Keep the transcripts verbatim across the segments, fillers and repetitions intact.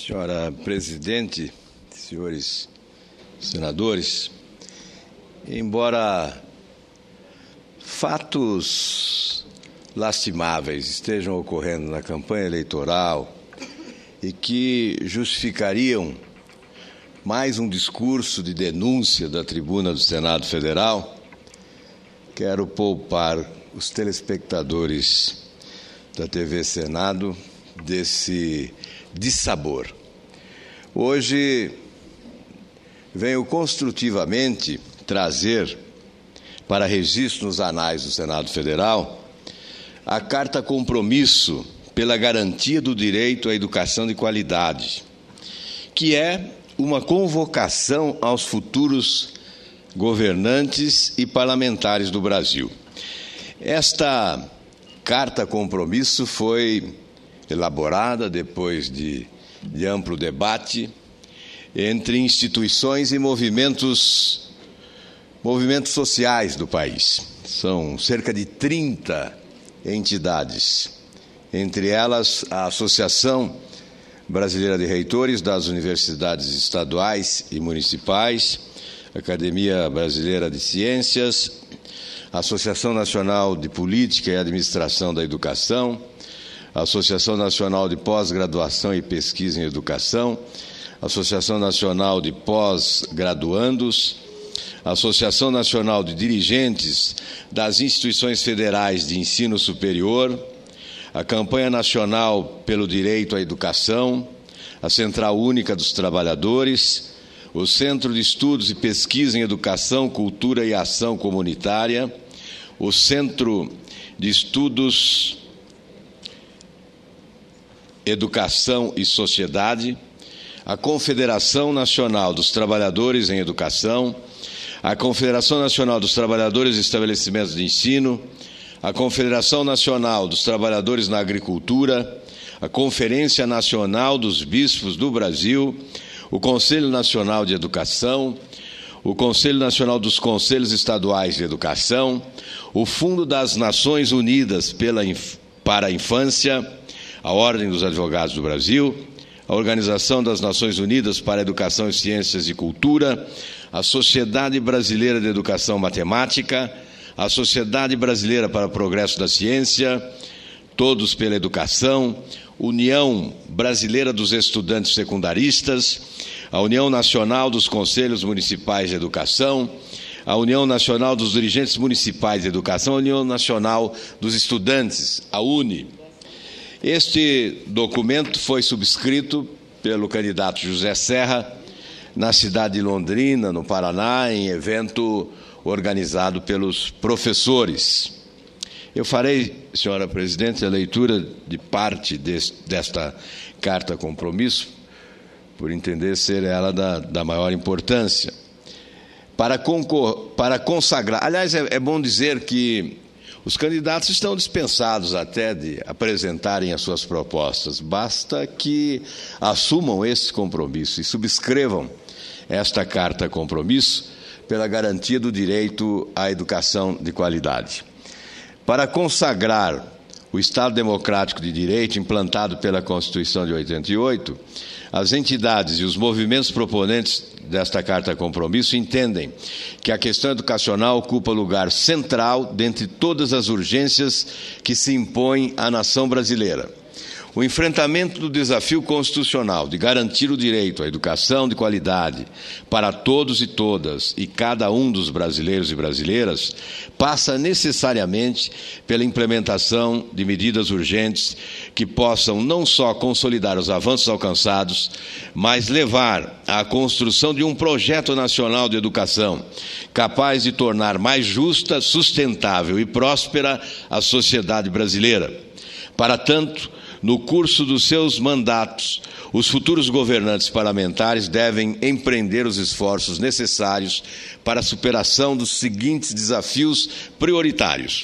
Senhora Presidente, senhores senadores, embora fatos lastimáveis estejam ocorrendo na campanha eleitoral e que justificariam mais um discurso de denúncia da tribuna do Senado Federal, quero poupar os telespectadores da T V Senado desse dissabor. Hoje venho construtivamente trazer para registro nos anais do Senado Federal a Carta Compromisso pela Garantia do Direito à Educação de Qualidade, que é uma convocação aos futuros governantes e parlamentares do Brasil. Esta Carta Compromisso foi elaborada depois de, de amplo debate entre instituições e movimentos, movimentos sociais do país. São cerca de trinta entidades, entre elas a Associação Brasileira de Reitores das Universidades Estaduais e Municipais, a Academia Brasileira de Ciências, a Associação Nacional de Política e Administração da Educação, a Associação Nacional de Pós-Graduação e Pesquisa em Educação, a Associação Nacional de Pós-Graduandos, a Associação Nacional de Dirigentes das Instituições Federais de Ensino Superior, a Campanha Nacional pelo Direito à Educação, a Central Única dos Trabalhadores, o Centro de Estudos e Pesquisa em Educação, Cultura e Ação Comunitária, o Centro de Estudos, Educação e Sociedade, a Confederação Nacional dos Trabalhadores em Educação, a Confederação Nacional dos Trabalhadores de Estabelecimentos de Ensino, a Confederação Nacional dos Trabalhadores na Agricultura, a Conferência Nacional dos Bispos do Brasil, o Conselho Nacional de Educação, o Conselho Nacional dos Conselhos Estaduais de Educação, o Fundo das Nações Unidas pela, para a Infância, a Ordem dos Advogados do Brasil, a Organização das Nações Unidas para a Educação, Ciências e Cultura, a Sociedade Brasileira de Educação Matemática, a Sociedade Brasileira para o Progresso da Ciência, Todos pela Educação, União Brasileira dos Estudantes Secundaristas, a União Nacional dos Conselhos Municipais de Educação, a União Nacional dos Dirigentes Municipais de Educação, a União Nacional dos Estudantes, a UNE. Este documento foi subscrito pelo candidato José Serra na cidade de Londrina, no Paraná, em evento organizado pelos professores. Eu farei, senhora Presidente, a leitura de parte deste, desta Carta Compromisso, por entender ser ela da, da maior importância, para, concor para consagrar. Aliás, é, é bom dizer que os candidatos estão dispensados até de apresentarem as suas propostas. Basta que assumam esse compromisso e subscrevam esta Carta Compromisso pela garantia do direito à educação de qualidade. Para consagrar o Estado Democrático de Direito implantado pela Constituição de oitenta e oito, as entidades e os movimentos proponentes desta Carta Compromisso entendem que a questão educacional ocupa lugar central dentre todas as urgências que se impõem à nação brasileira. O enfrentamento do desafio constitucional de garantir o direito à educação de qualidade para todos e todas e cada um dos brasileiros e brasileiras passa necessariamente pela implementação de medidas urgentes que possam não só consolidar os avanços alcançados, mas levar à construção de um projeto nacional de educação capaz de tornar mais justa, sustentável e próspera a sociedade brasileira. Para tanto, no curso dos seus mandatos, os futuros governantes parlamentares devem empreender os esforços necessários para a superação dos seguintes desafios prioritários: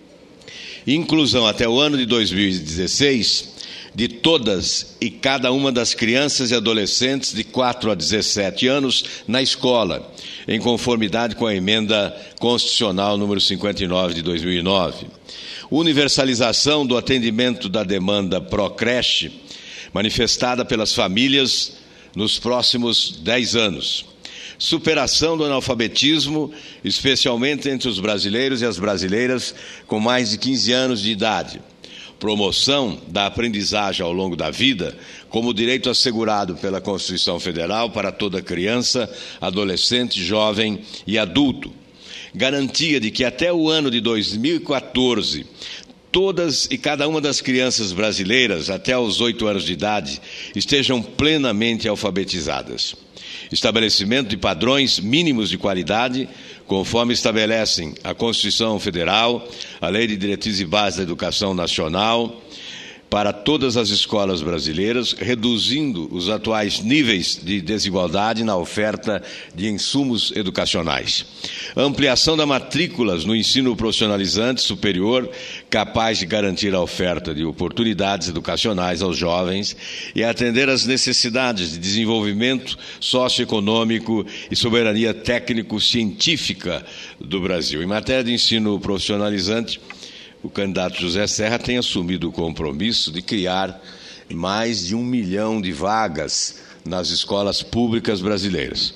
inclusão até o ano de dois mil e dezesseis de todas e cada uma das crianças e adolescentes de quatro a dezessete anos na escola, em conformidade com a Emenda Constitucional número cinquenta e nove de dois mil e nove. Universalização do atendimento da demanda pró-creche manifestada pelas famílias nos próximos dez anos. Superação do analfabetismo, especialmente entre os brasileiros e as brasileiras com mais de quinze anos de idade. Promoção da aprendizagem ao longo da vida, como direito assegurado pela Constituição Federal para toda criança, adolescente, jovem e adulto. Garantia de que até o ano de dois mil e quatorze, todas e cada uma das crianças brasileiras até os oito anos de idade estejam plenamente alfabetizadas. Estabelecimento de padrões mínimos de qualidade, conforme estabelecem a Constituição Federal, a Lei de Diretrizes e Bases da Educação Nacional, para todas as escolas brasileiras, reduzindo os atuais níveis de desigualdade na oferta de insumos educacionais. Ampliação das matrículas no ensino profissionalizante superior, capaz de garantir a oferta de oportunidades educacionais aos jovens e atender às necessidades de desenvolvimento socioeconômico e soberania técnico-científica do Brasil. Em matéria de ensino profissionalizante, o candidato José Serra tem assumido o compromisso de criar mais de um milhão de vagas nas escolas públicas brasileiras.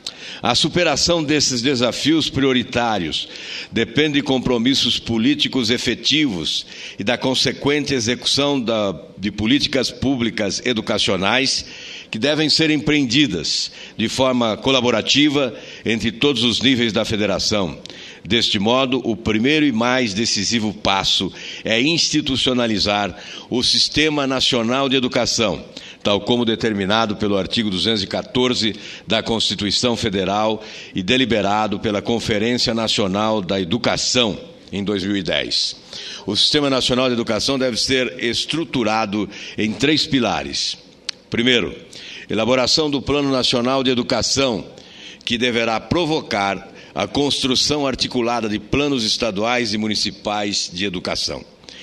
A superação desses desafios prioritários depende de compromissos políticos efetivos e da consequente execução da, de políticas públicas educacionais que devem ser empreendidas de forma colaborativa entre todos os níveis da federação. Deste modo, o primeiro e mais decisivo passo é institucionalizar o Sistema Nacional de Educação, tal como determinado pelo artigo duzentos e quatorze da Constituição Federal e deliberado pela Conferência Nacional da Educação em dois mil e dez. O Sistema Nacional de Educação deve ser estruturado em três pilares. Primeiro, elaboração do Plano Nacional de Educação, que deverá provocar a construção articulada de planos estaduais e municipais de educação.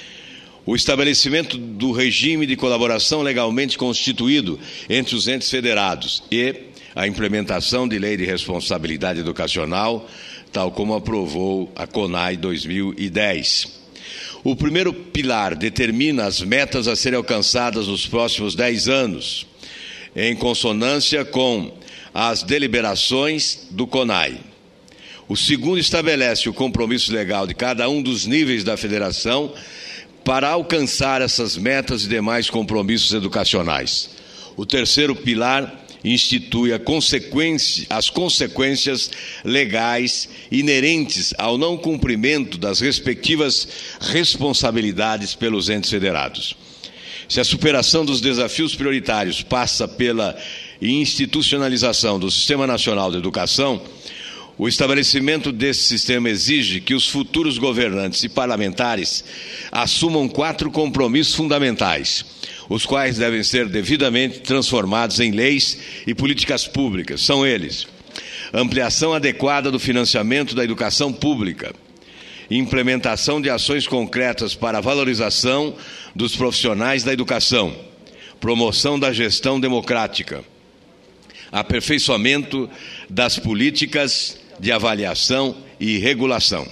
O estabelecimento do regime de colaboração legalmente constituído entre os entes federados e a implementação de lei de responsabilidade educacional, tal como aprovou a CONAI dois mil e dez. O primeiro pilar determina as metas a serem alcançadas nos próximos dez anos, em consonância com as deliberações do CONAI. O segundo estabelece o compromisso legal de cada um dos níveis da federação para alcançar essas metas e demais compromissos educacionais. O terceiro pilar institui a consequência, as consequências legais inerentes ao não cumprimento das respectivas responsabilidades pelos entes federados. Se a superação dos desafios prioritários passa pela institucionalização do Sistema Nacional de Educação, o estabelecimento desse sistema exige que os futuros governantes e parlamentares assumam quatro compromissos fundamentais, os quais devem ser devidamente transformados em leis e políticas públicas. São eles: ampliação adequada do financiamento da educação pública, implementação de ações concretas para a valorização dos profissionais da educação, promoção da gestão democrática, aperfeiçoamento das políticas de avaliação e regulação.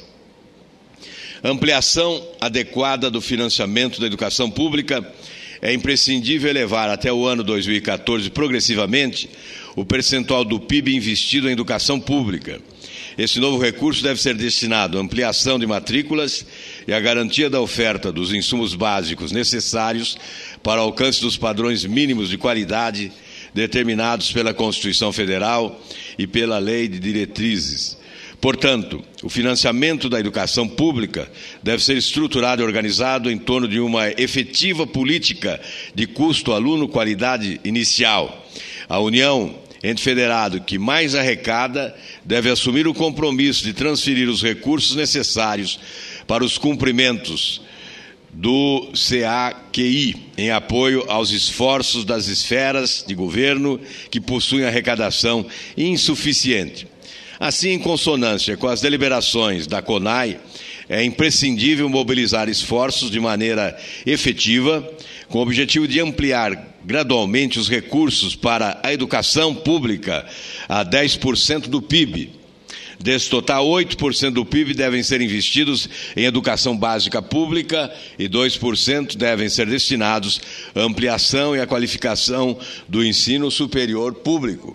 Ampliação adequada do financiamento da educação pública. É imprescindível elevar até o ano dois mil e quatorze, progressivamente, o percentual do P I B investido em educação pública. Esse novo recurso deve ser destinado à ampliação de matrículas e à garantia da oferta dos insumos básicos necessários para o alcance dos padrões mínimos de qualidade determinados pela Constituição Federal e pela Lei de Diretrizes. Portanto, o financiamento da educação pública deve ser estruturado e organizado em torno de uma efetiva política de custo-aluno-qualidade inicial. A União, ente federado que mais arrecada, deve assumir o compromisso de transferir os recursos necessários para os cumprimentos do C A Q I, em apoio aos esforços das esferas de governo que possuem arrecadação insuficiente. Assim, em consonância com as deliberações da CONAI, é imprescindível mobilizar esforços de maneira efetiva, com o objetivo de ampliar gradualmente os recursos para a educação pública a dez por cento do P I B. Desse total, oito por cento do P I B devem ser investidos em educação básica pública e dois por cento devem ser destinados à ampliação e à qualificação do ensino superior público.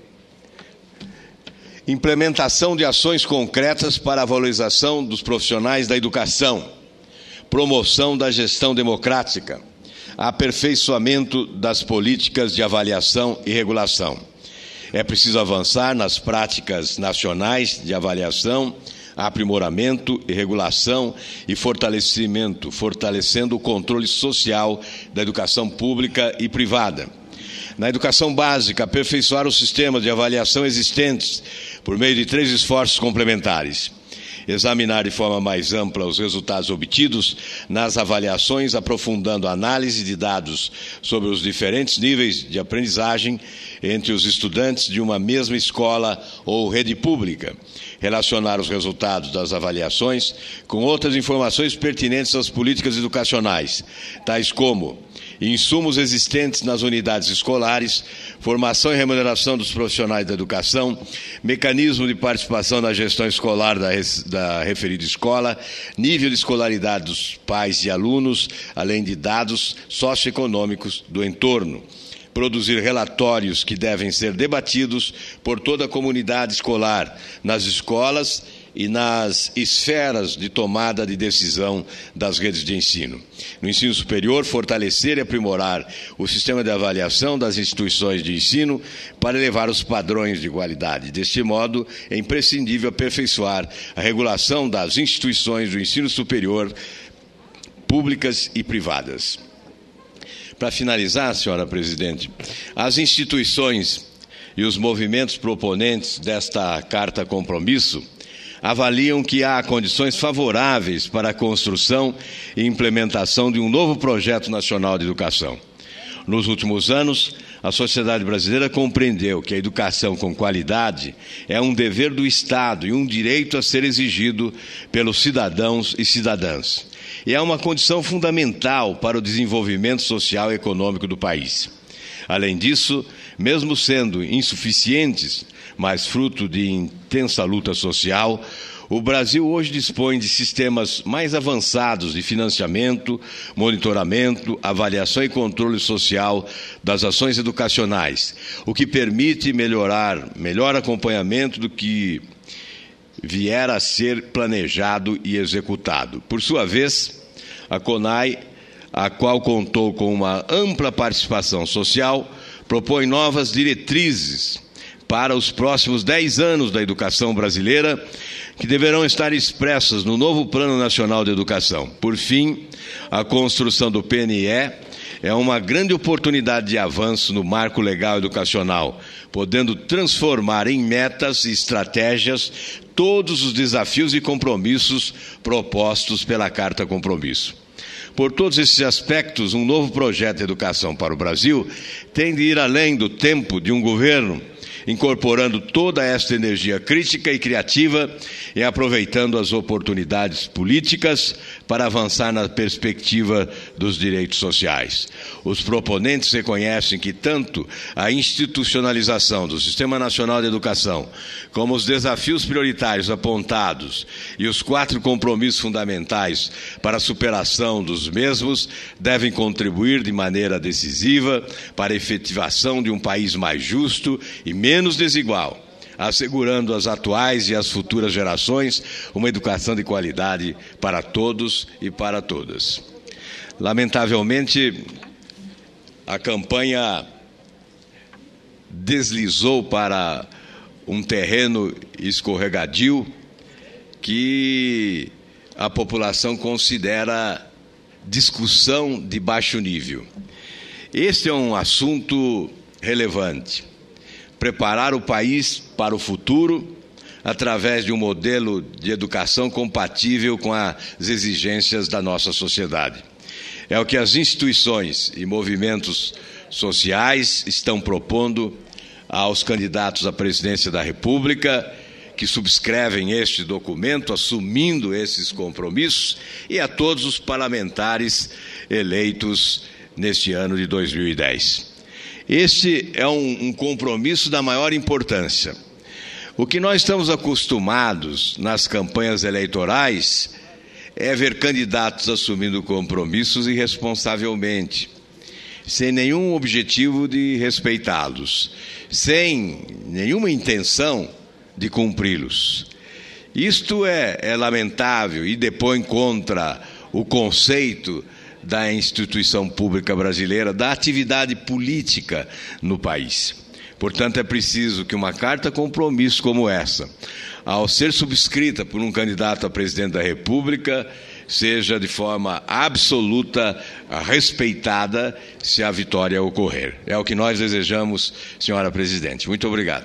Implementação de ações concretas para a valorização dos profissionais da educação, promoção da gestão democrática, aperfeiçoamento das políticas de avaliação e regulação. É preciso avançar nas práticas nacionais de avaliação, aprimoramento e regulação e fortalecimento, fortalecendo o controle social da educação pública e privada. Na educação básica, aperfeiçoar os sistemas de avaliação existentes por meio de três esforços complementares. Examinar de forma mais ampla os resultados obtidos nas avaliações, aprofundando a análise de dados sobre os diferentes níveis de aprendizagem entre os estudantes de uma mesma escola ou rede pública. Relacionar os resultados das avaliações com outras informações pertinentes às políticas educacionais, tais como insumos existentes nas unidades escolares, formação e remuneração dos profissionais da educação, mecanismo de participação na gestão escolar da, da referida escola, nível de escolaridade dos pais e alunos, além de dados socioeconômicos do entorno. Produzir relatórios que devem ser debatidos por toda a comunidade escolar, nas escolas e nas esferas de tomada de decisão das redes de ensino. No ensino superior, fortalecer e aprimorar o sistema de avaliação das instituições de ensino para elevar os padrões de qualidade. Deste modo, é imprescindível aperfeiçoar a regulação das instituições do ensino superior, públicas e privadas. Para finalizar, senhora presidente, as instituições e os movimentos proponentes desta Carta Compromisso avaliam que há condições favoráveis para a construção e implementação de um novo projeto nacional de educação. Nos últimos anos, a sociedade brasileira compreendeu que a educação com qualidade é um dever do Estado e um direito a ser exigido pelos cidadãos e cidadãs. E é uma condição fundamental para o desenvolvimento social e econômico do país. Além disso, mesmo sendo insuficientes, mas fruto de intensa luta social, o Brasil hoje dispõe de sistemas mais avançados de financiamento, monitoramento, avaliação e controle social das ações educacionais, o que permite melhorar, melhor acompanhamento do que vier a ser planejado e executado. Por sua vez, a CONAI, a qual contou com uma ampla participação social, propõe novas diretrizes para os próximos dez anos da educação brasileira, que deverão estar expressas no novo Plano Nacional de Educação. Por fim, a construção do P N E é uma grande oportunidade de avanço no marco legal educacional, podendo transformar em metas e estratégias todos os desafios e compromissos propostos pela Carta Compromisso. Por todos esses aspectos, um novo projeto de educação para o Brasil tem de ir além do tempo de um governo, incorporando toda esta energia crítica e criativa e aproveitando as oportunidades políticas para avançar na perspectiva dos direitos sociais. Os proponentes reconhecem que tanto a institucionalização do Sistema Nacional de Educação, como os desafios prioritários apontados e os quatro compromissos fundamentais para a superação dos mesmos devem contribuir de maneira decisiva para a efetivação de um país mais justo e menos desigual, assegurando às atuais e às futuras gerações uma educação de qualidade para todos e para todas. Lamentavelmente, a campanha deslizou para um terreno escorregadio que a população considera discussão de baixo nível. Este é um assunto relevante. Preparar o país para o futuro através de um modelo de educação compatível com as exigências da nossa sociedade. É o que as instituições e movimentos sociais estão propondo aos candidatos à presidência da República, que subscrevem este documento, assumindo esses compromissos, e a todos os parlamentares eleitos neste ano de dois mil e dez. Este é um, um compromisso da maior importância. O que nós estamos acostumados nas campanhas eleitorais é ver candidatos assumindo compromissos irresponsavelmente, sem nenhum objetivo de respeitá-los, sem nenhuma intenção de cumpri-los. Isto é, é lamentável e depõe contra o conceito da instituição pública brasileira, da atividade política no país. Portanto, é preciso que uma carta compromisso como essa, ao ser subscrita por um candidato a presidente da República, seja de forma absoluta respeitada se a vitória ocorrer. É o que nós desejamos, senhora presidente. Muito obrigado.